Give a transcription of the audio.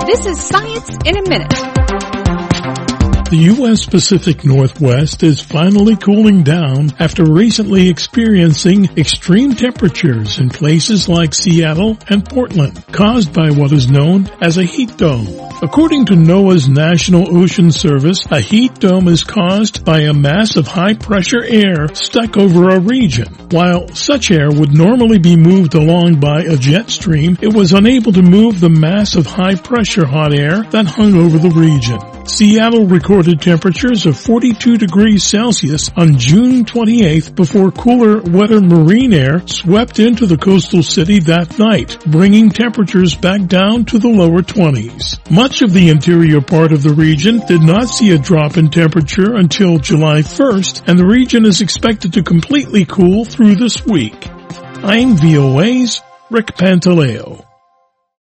This is Science in a Minute. The U.S. Pacific Northwest is finally cooling down after recently experiencing extreme temperatures in places like Seattle and Portland, caused by what is known as a heat dome. According to NOAA's National Ocean Service, a heat dome is caused by a mass of high-pressure air stuck over a region. While such air would normally be moved along by a jet stream, it was unable to move the mass of high-pressure hot air that hung over the region. Seattle recorded temperatures of 42 degrees Celsius on June 28th before cooler, wetter marine air swept into the coastal city that night, bringing temperatures back down to the lower 20s. Much of the interior part of the region did not see a drop in temperature until July 1st, and the region is expected to completely cool through this week. I'm VOA's Rick Pantaleo.